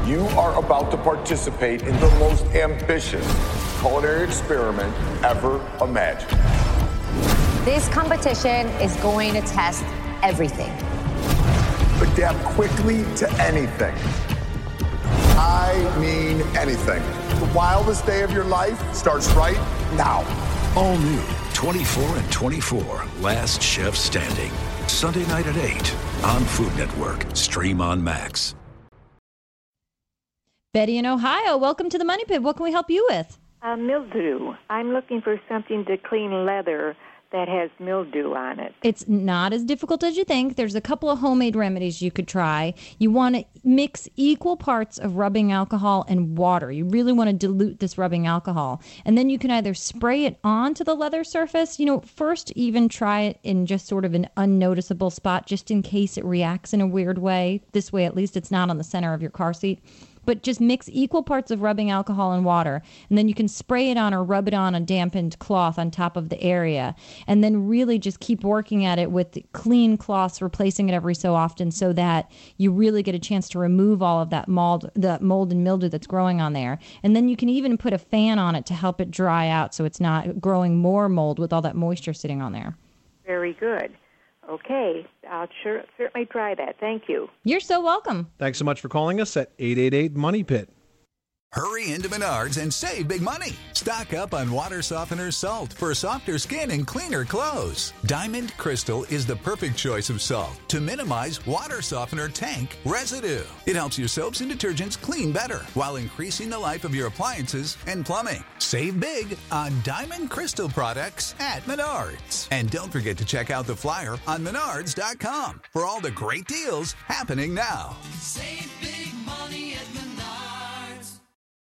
You are about to participate in the most ambitious culinary experiment ever imagined. This competition is going to test everything. Adapt quickly to anything. I mean anything. The wildest day of your life starts right now. All new 24 and 24, Last Chef Standing. Sunday night at 8 on Food Network. Stream on Max. Betty in Ohio, welcome to the Money Pit. What can we help you with? Mildew. I'm looking for something to clean leather that has mildew on it. It's not as difficult as you think. There's a couple of homemade remedies you could try. You want to mix equal parts of rubbing alcohol and water. You really want to dilute this rubbing alcohol. And then you can either spray it onto the leather surface. First even try it in just sort of an unnoticeable spot just in case it reacts in a weird way. This way, at least it's not on the center of your car seat. But just mix equal parts of rubbing alcohol and water, and then you can spray it on or rub it on a dampened cloth on top of the area, and then really just keep working at it with clean cloths, replacing it every so often so that you really get a chance to remove all of that mold and mildew that's growing on there. And then you can even put a fan on it to help it dry out so it's not growing more mold with all that moisture sitting on there. Very good. Okay, I'll certainly try that. Thank you. You're so welcome. Thanks so much for calling us at 888-MONEY-PIT. Hurry into Menards and save big money. Stock up on water softener salt for softer skin and cleaner clothes. Diamond Crystal is the perfect choice of salt to minimize water softener tank residue. It helps your soaps and detergents clean better while increasing the life of your appliances and plumbing. Save big on Diamond Crystal products at Menards. And don't forget to check out the flyer on Menards.com for all the great deals happening now. Save